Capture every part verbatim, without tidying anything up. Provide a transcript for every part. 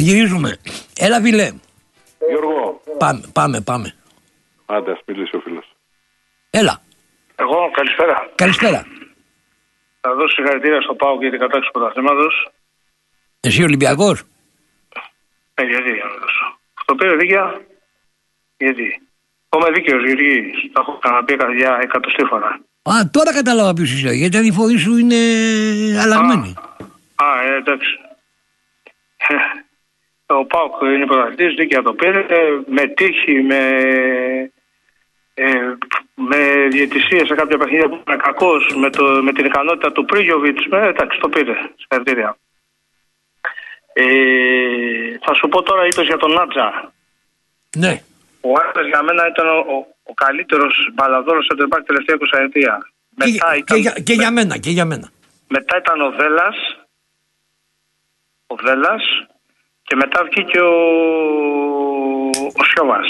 Πανηγυρίζουμε. Έλα, φίλε. Γιώργο. Πάμε, πάμε, πάμε. Άντε, ας μιλήσει ο φίλος. Έλα. Εγώ, καλησπέρα. Καλησπέρα. Θα δώσω συγχαρητήρια στο ΠΑΟΚ για την κατάκτηση του πρωταθλήματος. Εσύ Ολυμπιακός. Ε, γιατί για να δώσω. Το πήρε δίκαια. Γιατί. Εγώ είμαι δίκαιος, Γιώργη. Το έχω ξαναπεί για εκατοστή φορά. Α, τώρα κατάλαβα ποιος είσαι. Γιατί η φωνή σου είναι αλλαγμένη. Α, α ε, εντάξει. Ο ΠΑΟΚ είναι πρωταθλητής, δίκαια το πήρε. Με τύχη, με, ε, με διαιτησία σε κάποια παιχνίδια που ήταν κακός, με, με την ικανότητα του Πρίγιοβιτς. Ε, εντάξει, το πήρε. Συγχαρητήρια. Ε, θα σου πω τώρα, είπες για τον Νάτζα. Ναι. Ο Νάτζα για μένα ήταν ο, ο, ο καλύτερος μπαλαδόρος σε τερμπάκ τελευταία εικοσαετία. Και, Μετά και, ήταν, για, και για μένα, και για μένα. Μετά ήταν ο Δέλλας, ο Δέλλας και μετά βγήκε ο, ο Σιώβας,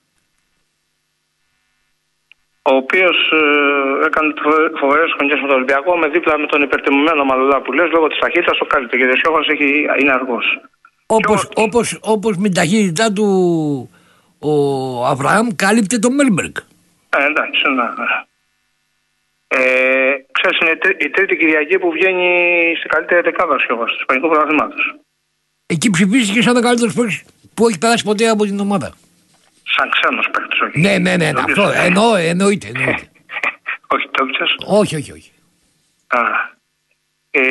ο οποίος ε, έκανε φοβερές χρονιές με τον Ολυμπιακό, με δίπλα με τον υπερτιμωμένο Μαλουλά που λες, λόγω της ταχύτητας το καλύτερο, γιατί ο Σιώβας έχει, είναι αργός. Όπως, ο... όπως, όπως με την ταχύτητά του ο Αβραάμ κάλυπτε τον Μέλμπεργκ. Ε, εντάξει, ναι, ναι. Ε, ξέρεις, είναι η τρίτη Κυριακή που βγαίνει στην καλύτερη δεκάδα ο Σιώβας του Ισπανικού Πρωταθλήματος. Εκεί ψηφίστηκε σαν ο καλύτερος παίκτης που έχει περάσει ποτέ από την ομάδα. Σαν ξένος παίκτης, όχι. Ναι, ναι, ναι, ναι. Αυτό εννοώ, εννοείται. εννοείται. Όχι, το έπιτσες. Όχι, όχι, όχι. Α. Ε,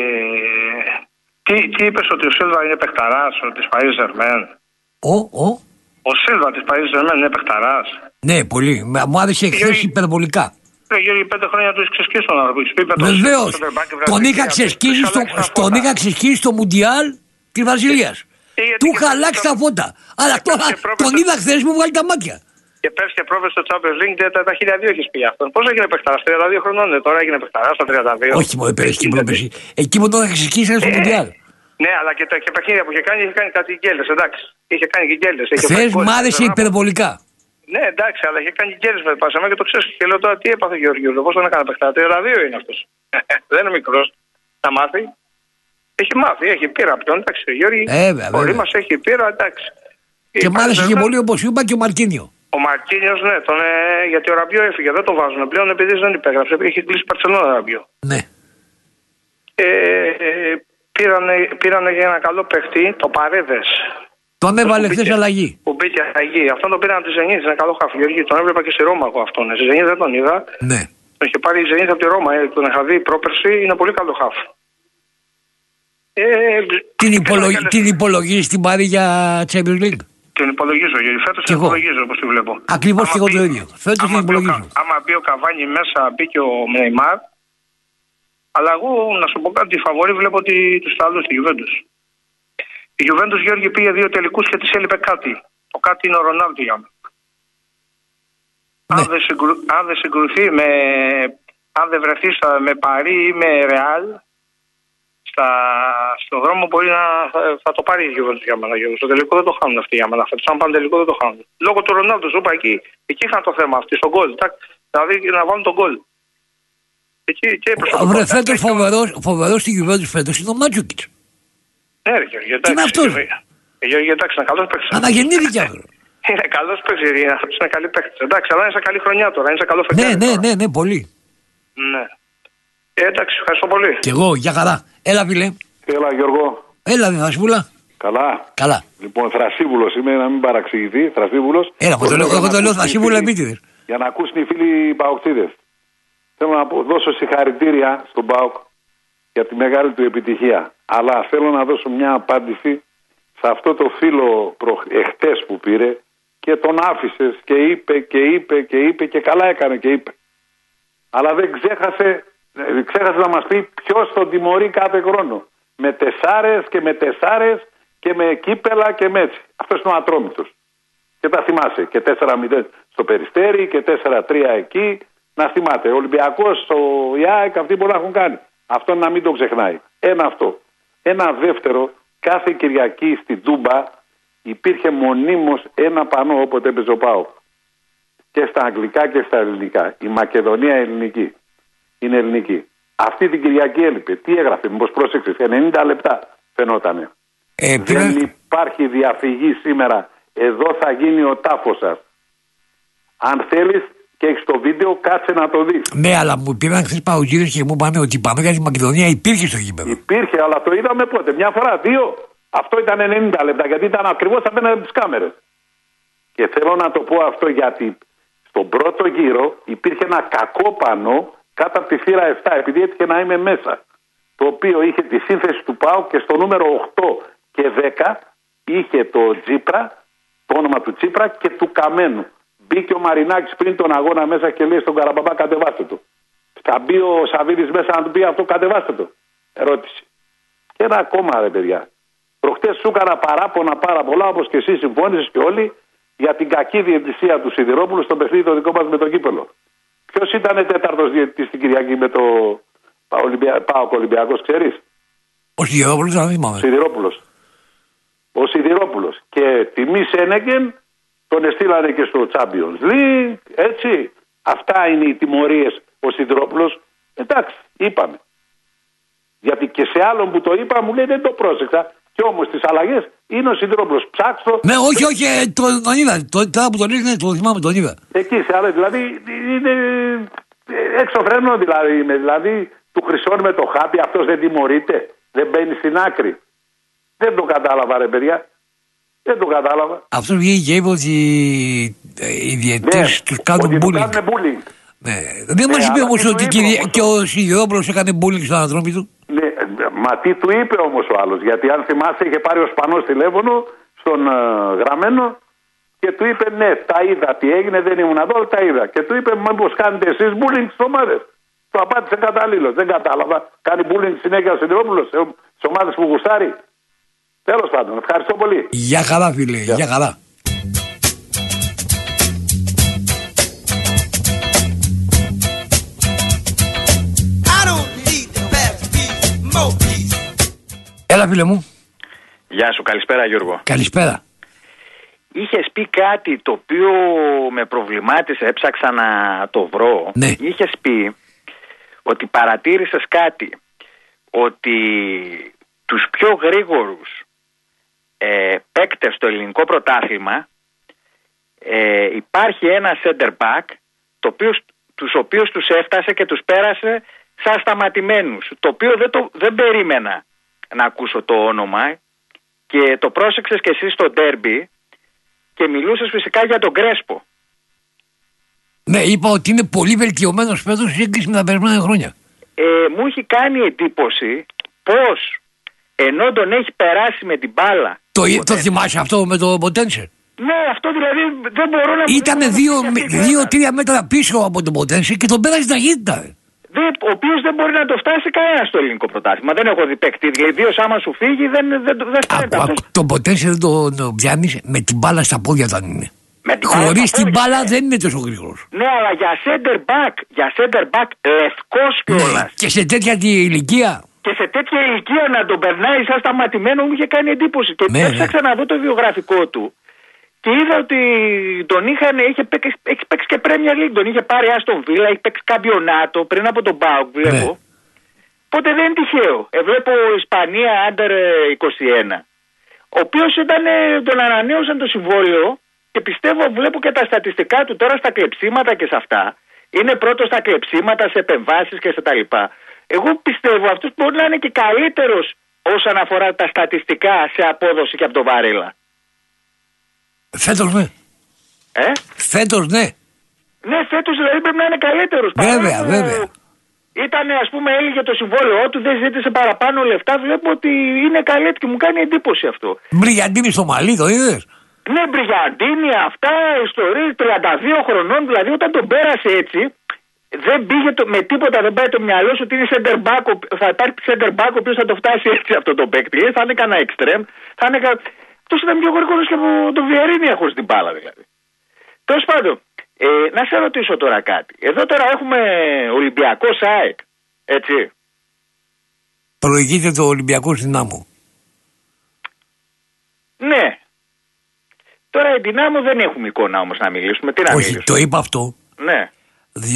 τι, τι είπες ότι ο Σίλβα είναι παιχταράς, ο της Paris Germain. Ο, ο. Ο Σίλβα της Paris Germain είναι παιχταράς. Ναι, πολύ. Μου άρεσε εχθές υπερβολικά. Ε, Γιώργη, πέντε χρόνια του έχεις ξεσκίσει τον άνθρωπο. Βεβαίως. Τον είχα ξεσκίσει στο, στον είχα ξεσκίσει στο Μουντιάλ της Βραζιλίας. Ε, του είχα αλλάξει τα φώτα. Αλλά τώρα τον είδα χθες μου βγάλει τα μάτια. Και πέρσι και πρόπερσι στο Champions League τα, τα χίλια δύο έχεις πει αυτόν. Πώς έγινε παιχταράς, τριάντα δύο χρονών, ναι, τώρα έγινε παιχταράς στα τριάντα δύο. Όχι, μόνο πέρυσι και πρόπερσι. Εκεί που τον είχα ξεσκίσει στο Μουντιάλ. Ναι, αλλά και τα και παιχνίδια που είχε κάνει, είχε κάνει κάτι γκέλες, εντάξει. Είχε κάνει και γκέλες. Χθες μου άρεσε υπερβολικά. Ναι, εντάξει, αλλά είχε κάνει γκέλες με πάσαμε και το ξέρεις. Και λέω τώρα τι έπαθε ο Γεωργίου, πώς τον έκανε παιχταρά. τριάντα δύο είναι αυτός. Δεν είναι μικρός. Θα μάθει. Έχει μάθει, έχει πείρα πλέον. Εντάξει, ο Γιώργη. Ε, πολύ μας έχει πείρα, εντάξει. Και μ' άρεσε και πολύ όπως είπα και ο Μαρκίνιο. Ο Μαρκίνιος, ναι, τον, ε, γιατί ο Ραμπιό έφυγε, δεν το βάζουν πλέον επειδή δεν υπέγραψε. Έχει κλείσει Μπαρσελόνα ο Ραμπιό. Ναι. Ε, ε, πήρανε, πήρανε για ένα καλό παίχτη, το Παρέδες. Τον έβαλε χθες αλλαγή. Που μπήκε αλλαγή. Αυτόν τον πήραν από τη Ζενίτ, είναι καλό χάφι. Γιώργη, τον έβλεπα και στη Ρώμα εγώ αυτόν. Στη Ζενίτ δεν τον είδα. Ναι. Τον είχε πάρει η Ζενίτ από τη Ρώμα, ε, τον είχα δει πρόπερση, είναι πολύ καλό χάφι. Ε, την, υπολογι... είχα... την υπολογίζει την πάρει για Champions League. Την υπολογίζω, γιατί φέτος την υπολογίζω όπως τη βλέπω. Ακριβώς και εγώ το ίδιο. Φέτος την υπολογίζω. Άμα μπει ο Καβάνι μέσα, μπει και ο Νεϊμάρ. Αλλά εγώ να σου πω κάτι, τη φαβορή βλέπω ότι τους Ιταλούς, τη Juventus. Η Juventus, Γιώργη, πήγε δύο τελικούς και της έλειπε κάτι. Το κάτι είναι ο Ρονάλντο για μένα. Ναι. Αν, δεν συγκρου... αν δεν συγκρουθεί με... αν δεν βρεθεί στα... με Παρί ή με Ρεάλ, στα... στον δρόμο μπορεί να θα, θα το πάρει η Juventus για μένα. Στο τελικό δεν το χάνουν αυτοί για μένα. Αν πάνε τελικό δεν το χάνουν. Λόγω του Ρονάλντο, σου είπα εκεί, εκεί είχαν το θέμα αυτοί, στον γκολ. Δηλαδή να βάλουν τον γκολ. Βρε, φέτος φοβερός, φοβερός στη Juventus φέτος είναι ο Μάτζουκιτς. Ναι ρε Γιώργη, εντάξει. Τι είναι αυτός. Γιώργη, εντάξει, είναι καλός παίκτης. Αναγεννήθηκε αυτό. Είναι καλός παίκτης, είναι καλή παίκτης. Εντάξει, αλλά είναι σε καλή χρονιά τώρα, είναι σε καλό φετέρι. Ναι, ναι, ναι, ναι, πολύ. Ναι. Ε, εντάξει, ευχαριστώ πολύ. Κι εγώ, για χαρά. Έλα, φίλε. Έλα, Γιώργο. Έλα, Θρασβούλα. Καλά. Καλά. Λοιπόν, Θρασίβουλος είμαι, να μην παραξηγηθεί. Θρασίβουλος. Έλα, εγώ το λέω Θρασίβουλα επίτηδες. Για να ακούσουν οι φίλοι Παοκτίδες. Θέλω να δώσω συγχαρητήρια στον ΠΑΟΚ για τη μεγάλη του επιτυχία. Αλλά θέλω να δώσω μια απάντηση σε αυτό το φίλο προ... εχθές που πήρε και τον άφησες και είπε και είπε και είπε και καλά έκανε και είπε. Αλλά δεν ξέχασε, ξέχασε να μας πει ποιος τον τιμωρεί κάθε χρόνο. Με τεσσάρες και με τεσσάρες και με κύπελα και με έτσι. Αυτός είναι ο Ατρόμητος. Και τα θυμάσαι. Και τέσσερα μηδέν στο Περιστέρι και τέσσερα τρία εκεί. Να θυμάται, ο Ολυμπιακός, ο ΙΑΕΚ, αυτοί μπορεί να έχουν κάνει. Αυτό να μην το ξεχνάει. Ένα αυτό. Ένα δεύτερο, κάθε Κυριακή στην Τούμπα υπήρχε μονίμως ένα πανό όποτε έπαιζε ο ΠΑΟΚ. Και στα αγγλικά και στα ελληνικά. Η Μακεδονία ελληνική. Είναι ελληνική. Αυτή την Κυριακή έλειπε. Τι έγραφε, μήπως πρόσεξες, ενενήντα λεπτά φαινότανε. Ε, Δεν πήρα... υπάρχει διαφυγή σήμερα. Εδώ θα γίνει ο τάφος σας. Αν θέλεις και έχεις το βίντεο, κάτσε να το δεις. Ναι, αλλά μου πήραν χθες παουτζίδες και μου είπαν ότι η Πανάγια στη Μακεδονία υπήρχε στο γήπεδο. Υπήρχε, αλλά το είδαμε πότε. Μια φορά, δύο. Αυτό ήταν ενενήντα λεπτά, γιατί ήταν ακριβώς απέναντι από τις κάμερες. Και θέλω να το πω αυτό γιατί στον πρώτο γύρο υπήρχε ένα κακό πανό κάτω από τη θύρα επτά, επειδή έτυχε να είμαι μέσα. Το οποίο είχε τη σύνθεση του ΠΑΟΚ και στο νούμερο οκτώ και δέκα είχε το Τσίπρα, το όνομα του Τσίπρα και του Καμένου. Μπήκε ο Μαρινάκης πριν τον αγώνα μέσα και λέει στον Καραμπαμπά κατεβάστε το. Θα μπει ο Σαββίδης μέσα να του πει αυτό κατεβάστε το. Ερώτηση. Και ένα ακόμα ρε παιδιά. Προχτές σου έκανα παράπονα πάρα πολλά όπως και εσύ συμφώνησες και όλοι για την κακή διαιτησία του Σιδηρόπουλου στο παιχνίδι το δικό μας με τον Κύπελλο. Ποιος ήταν τέταρτος διαιτητής στην Κυριακή με το Ολυμπια... ΠΑΟΚ Ολυμπιακός, ξέρεις? Ο Σιδηρόπουλος, να θυμάμαι. Σιδηρόπουλος. Ο Σιδηρόπουλος. Και τιμή Σένεγγεν τον εστήλανε και στο Champions League, έτσι. Αυτά είναι οι τιμωρίες ο Σιδηρόπουλος. Εντάξει, είπαμε. Γιατί και σε άλλον που το είπα μου λέει δεν το πρόσεξα. Και όμως τις αλλαγές είναι ο Σιδηρόπουλος. Ψάξω. Ναι, όχι, όχι, ε, τον, τον είδα. Τώρα που τον είδα, το θυμάμαι, τον είδα. Εκεί σε άλλα, δηλαδή είναι εξωφρενό δηλαδή. Είναι, δηλαδή του χρυσώνουμε το χάπι, αυτός δεν τιμωρείται. Δεν μπαίνει στην άκρη. Δεν το κατάλαβα ρε παιδιά. Δεν το κατάλαβα. Αυτό βγήκε και είπε ότι οι διαιτητές ναι, τους κάνουν bullying. Ναι. Δεν μας είπε όμως ότι και, και ο Σιδηρόπουλος έκανε bullying στον ανθρώπι του. Ναι, μα τι του είπε όμως ο άλλος? Γιατί αν θυμάσαι είχε πάρει ο Σπανός τηλέφωνο στον uh, γραμμένο και του είπε ναι, τα είδα τι έγινε, δεν ήμουν εδώ, τα είδα. Και του είπε μήπως κάνετε εσείς bullying στις ομάδες? Το απάντησε καταλήλως, δεν κατάλαβα. Κάνει bullying συνέχεια ο Σιδηρόπουλος στις ομάδες που γουστάρει. Τέλος πάντων, ευχαριστώ πολύ. Γεια χαρά φίλε, γεια, γεια χαρά. Έλα φίλε μου. Γεια σου, καλησπέρα Γιώργο. Καλησπέρα. Είχες πει κάτι το οποίο με προβλημάτισε, έψαξα να το βρω. Ναι. Είχες πει ότι παρατήρησες κάτι, ότι τους πιο γρήγορους ε, παίκτες στο ελληνικό πρωτάθλημα ε, υπάρχει ένα center back το οποίο, τους οποίους τους έφτασε και τους πέρασε σαν σταματημένους, το οποίο δεν, το, δεν περίμενα να ακούσω το όνομα και το πρόσεξες και εσύ στο ντέρμπι και μιλούσες φυσικά για τον Κρέσπο. Ναι, είπα ότι είναι πολύ βελτιωμένος φέτος σε σύγκριση με τα περασμένα χρόνια. Ε, μου έχει κάνει εντύπωση πως ενώ τον έχει περάσει με την μπάλα. Το, το θυμάσαι αυτό με το Ποτένσερ? Ναι, αυτό δηλαδή δεν μπορώ να... Ήτανε δύο-τρία μέτρα πίσω από τον Ποτένσερ και τον πέρασε ταχύτητα. Ο οποίος δεν μπορεί να το φτάσει κανένα στο ελληνικό πρωτάθλημα. Δεν έχω δει παίκτη. Ιδίως άμα σου φύγει δεν, δεν, δεν φτάνει. Τον Ποτένσερ δεν τον το πιάνεις με την μπάλα στα πόδια όταν είναι. Χωρίς την μπάλα ναι. Δεν είναι τόσο γρήγορος. Ναι, αλλά για center back, για center back λευκός κιόλας. Ναι. Και σε τέτοια ηλικία. Και σε τέτοια ηλικία να τον περνάει σαν σταματημένο μου είχε κάνει εντύπωση. Και ναι, έψαξα ναι. να δω το βιογραφικό του. Και είδα ότι τον είχαν, είχε παίξει, έχει παίξει και Premier League, τον είχε πάρει Άστον Βίλα, έχει παίξει καμπιονάτο πριν από τον ΠΑΟΚ, βλέπω. Ναι. Οπότε δεν είναι τυχαίο. Ε, βλέπω Ισπανία Under είκοσι ένα, ο οποίος ήταν, τον ανανέωσαν το συμβόλαιο και πιστεύω, βλέπω και τα στατιστικά του τώρα στα κλεψίματα και σε αυτά. Είναι πρώτος στα κλεψίματα, σε επεμβάσεις και σε τα λοιπά. Εγώ πιστεύω αυτός μπορεί να είναι και καλύτερος όσον αφορά τα στατιστικά σε απόδοση και από τον Βαρέλα. Φέτος ναι. Ε? Φέτος ναι. Ναι, φέτος δηλαδή πρέπει να είναι καλύτερος. Βέβαια, Παρά βέβαια. Ήταν, ας πούμε, έλεγε το συμβόλαιό του, δεν ζήτησε παραπάνω λεφτά. Βλέπω ότι είναι καλή και μου κάνει εντύπωση αυτό. Μπριγιαντίνη στο μαλλί, το είδες? Ναι, Μπριγιαντίνη, αυτά ιστορίες τριάντα δύο χρονών, δηλαδή όταν τον πέρασε έτσι, δεν πήγε το, με τίποτα, δεν πάει το μυαλό σου ότι είναι center back, θα υπάρχει center back ο οποίος θα το φτάσει έτσι αυτό το παίκτη. Θα είναι κανένα extreme, θα είναι κα... Αυτός ήταν πιο γρήγορος και από τον Βιερίνη χωρίς την μπάλα δηλαδή. Τέλος πάντων, ε, να σε ρωτήσω τώρα κάτι. Εδώ τώρα έχουμε Ολυμπιακό ΣΑΕΚ, έτσι. Προηγείται το Ολυμπιακό Δυνάμο. Ναι. Τώρα η Δυνάμο δεν έχουμε εικόνα όμως να μιλήσουμε. Τι να Όχι, μιλήσουμε. το είπα αυτό. Ναι.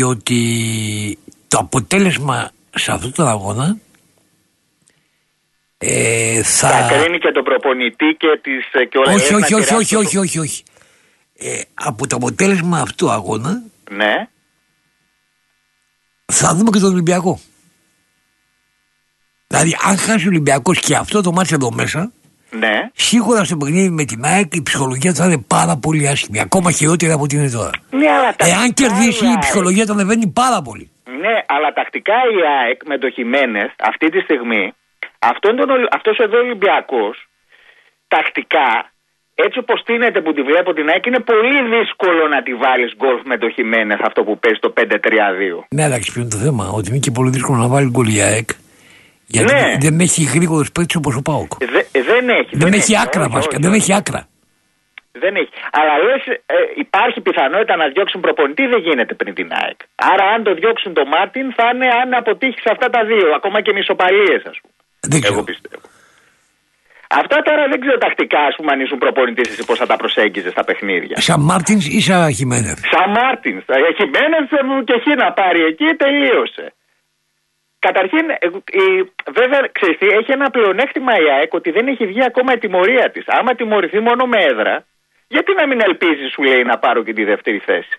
Διότι το αποτέλεσμα σε αυτόν τον αγώνα Ε, θα... θα κρίνει και τον προπονητή και τις και όλα. Όχι, όχι, όχι, όχι, όχι, όχι, όχι. Ε, από το αποτέλεσμα αυτού αγώνα, ναι, θα δούμε και τον Ολυμπιακό. Δηλαδή, αν χάσει ο Ολυμπιακός και αυτό το μάτς εδώ μέσα, ναι, σίγουρα στο παιχνίδι με την ΑΕΚ η ψυχολογία θα είναι πάρα πολύ άσχημη. Ακόμα χειρότερη από ό,τι είναι τώρα. Ναι, αλλά εάν κερδίσει, η ψυχολογία θα ανεβαίνει πάρα πολύ. Ναι, αλλά τακτικά η ΑΕΚ με το Χιμένες αυτή τη στιγμή, αυτός εδώ ο Ολυμπιακός, τακτικά, έτσι όπως τίνεται που τη βλέπω την ΑΕΚ, είναι πολύ δύσκολο να τη βάλεις γκολ με το Χιμένες αυτό που παίζει το πέντε τρία δύο. Ναι, αλλά ποιο είναι το θέμα, ότι είναι και πολύ δύσκολο να βάλει γκολ η ΑΕΚ. Γιατί ναι. δεν έχει γρήγορους παίκτες όπως ο ΠΑΟΚ. Δε, δεν έχει. Δεν, δεν έχει, έχει άκρα βασικά, δεν έχει άκρα. Δεν έχει. Αλλά λες, ε, υπάρχει πιθανότητα να διώξουν προπονητή, δεν γίνεται πριν την ΑΕΚ. Άρα, αν το διώξουν το Μάρτιν, θα είναι αν αποτύχει σε αυτά τα δύο, ακόμα και με ισοπαλίες, ας πούμε. Δεν ξέρω. Εγώ πιστεύω. Αυτά τώρα δεν ξέρω τακτικά, ας πούμε, αν ήσουν προπονητής, εσύ πώς θα τα προσέγγιζες στα παιχνίδια. Σαν Μάρτιν ή σαν Χιμένες. Σαν Μάρτιν. Χιμένες και χ να πάρει εκεί, τελείωσε. Καταρχήν, βέβαια, ξέρεις τι, έχει ένα πλεονέκτημα η ΑΕΚ ότι δεν έχει βγει ακόμα η τιμωρία της. Άμα τιμωρηθεί μόνο με έδρα, γιατί να μην ελπίζει, σου λέει, να πάρω και τη δεύτερη θέση.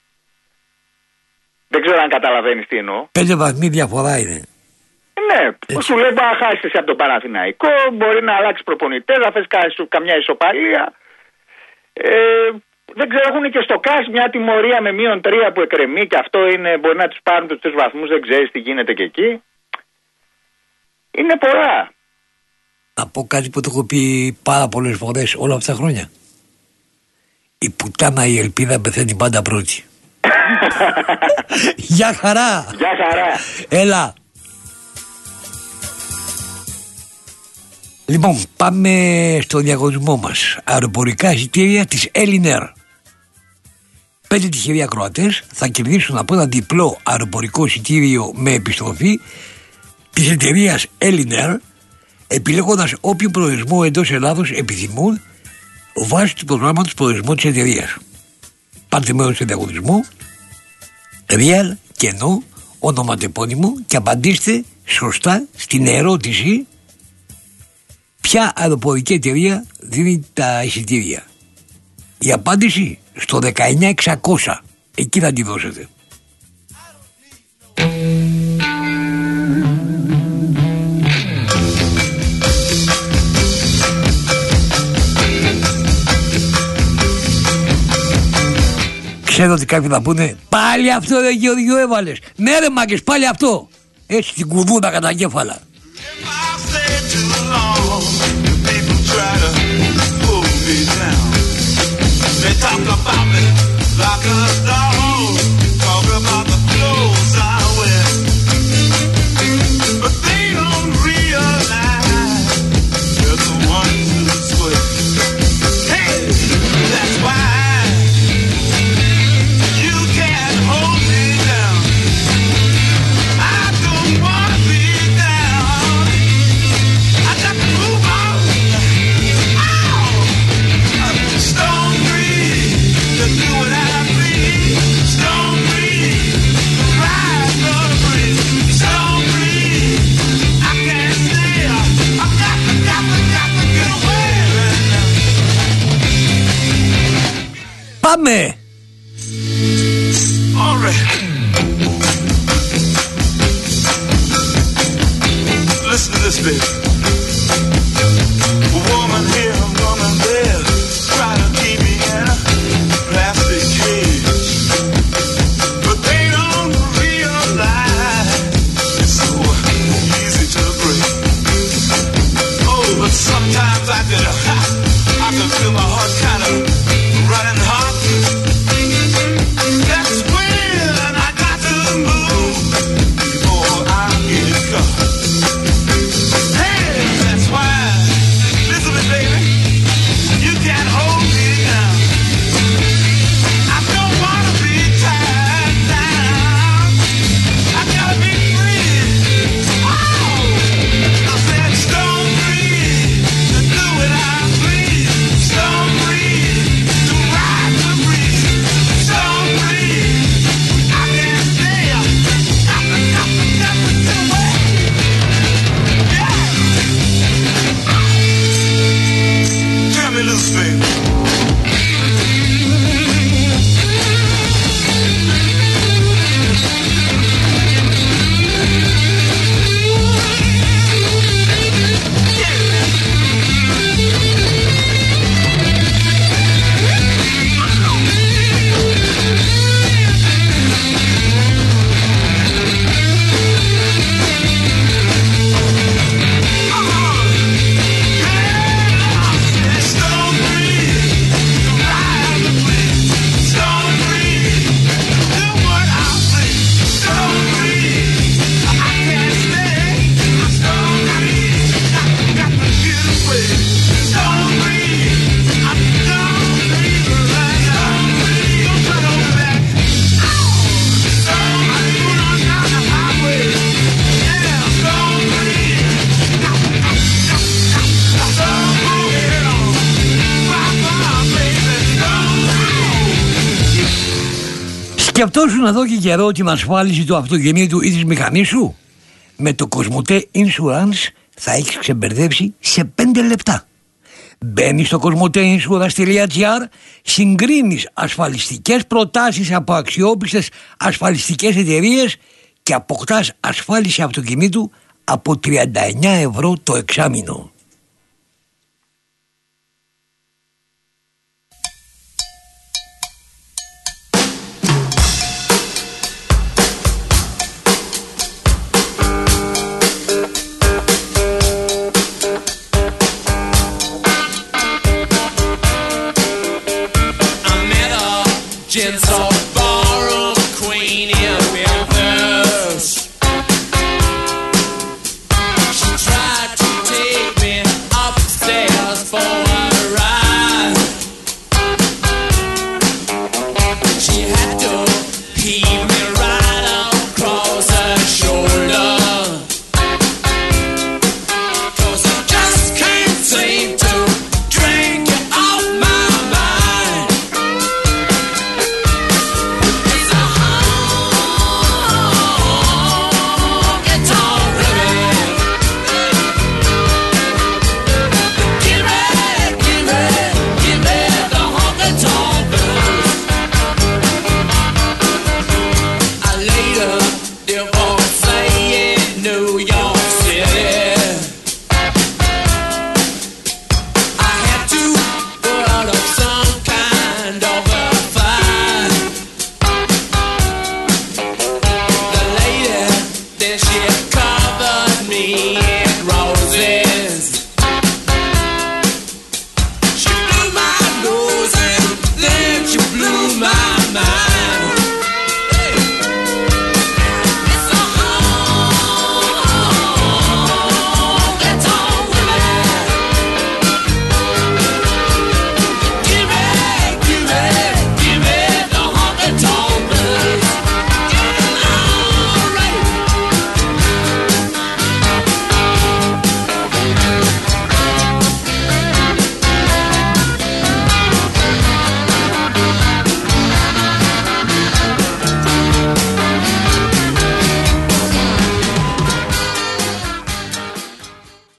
Δεν ξέρω αν καταλαβαίνεις τι εννοώ. Πέντε βαθμοί διαφορά είναι. Ναι, έτσι. Σου λέει να χάσεις από τον Παναθηναϊκό, μπορεί να αλλάξει προπονητές, να θες καμιά ισοπαλία. Ε, δεν ξέρω, έχουν και στο ΚΑΣ μια τιμωρία με μείον τρία που εκκρεμεί και αυτό είναι, μπορεί να τους πάρουν τους τρεις βαθμούς, δεν ξέρεις τι γίνεται και εκεί. Είναι πολλά. Να πω κάτι που το έχω πει πάρα πολλές φορές όλα αυτά τα χρόνια. Η πουτάνα η ελπίδα πεθαίνει πάντα πρώτη. Γεια χαρά. Γεια χαρά. Έλα. Λοιπόν, πάμε στο διαγωνισμό μας. Αεροπορικά εισιτήρια της Elinair. Πέντε τυχεροί ακροατές θα κερδίσουν από ένα διπλό αεροπορικό εισιτήριο με επιστροφή της εταιρείας Elinair, επιλέγοντας όποιο προορισμό εντός Ελλάδος επιθυμούν βάσει του προγράμματος προορισμού της εταιρείας. Πάρτε μέρος στο διαγωνισμό, real, κενό, ονοματεπώνυμο και απαντήστε σωστά στην ερώτηση ποια αεροπορική εταιρεία δίνει τα εισιτήρια. Η απάντηση στο δεκαεννιά εξακόσια. Εκεί θα τη δώσετε. Ξέρω ότι κάποιοι θα πούνε πάλι αυτό ρε Γεωργιό έβαλες. Ναι ρε μάγκες, πάλι αυτό. Έτσι την κουδούνα κατά κέφαλα. They talk about me like a dog, talk about the clothes I wear, but they don't realize they're the ones who swear. Hey, that's why you can't hold me down. I don't want to be down. I got to move on. Stone to do what I breathe, stone breathe, ride the breeze, stone breathe. I can't stay, I got to, got to, got to get away right now. Πάμε! All right. Listen to this, baby. Woman here, woman there, try to keep me in a plastic cage, but they don't realize it's so easy to break. Oh, but sometimes I can, I can feel my heart kind of running hot. That's when I Σκεπτόσου να δω και καιρό την ασφάλιση του αυτοκινήτου ή της μηχανής σου. Με το Κοσμοτέ Insurance θα έχεις ξεμπερδέψει σε πέντε λεπτά. Μπαίνεις στο κοσμοτέ ίνσουρανς τελεία τζι άρ, συγκρίνεις ασφαλιστικές προτάσεις από αξιόπιστες ασφαλιστικές εταιρείες και αποκτάς ασφάλιση αυτοκινήτου από τριάντα εννιά ευρώ το εξάμηνο. He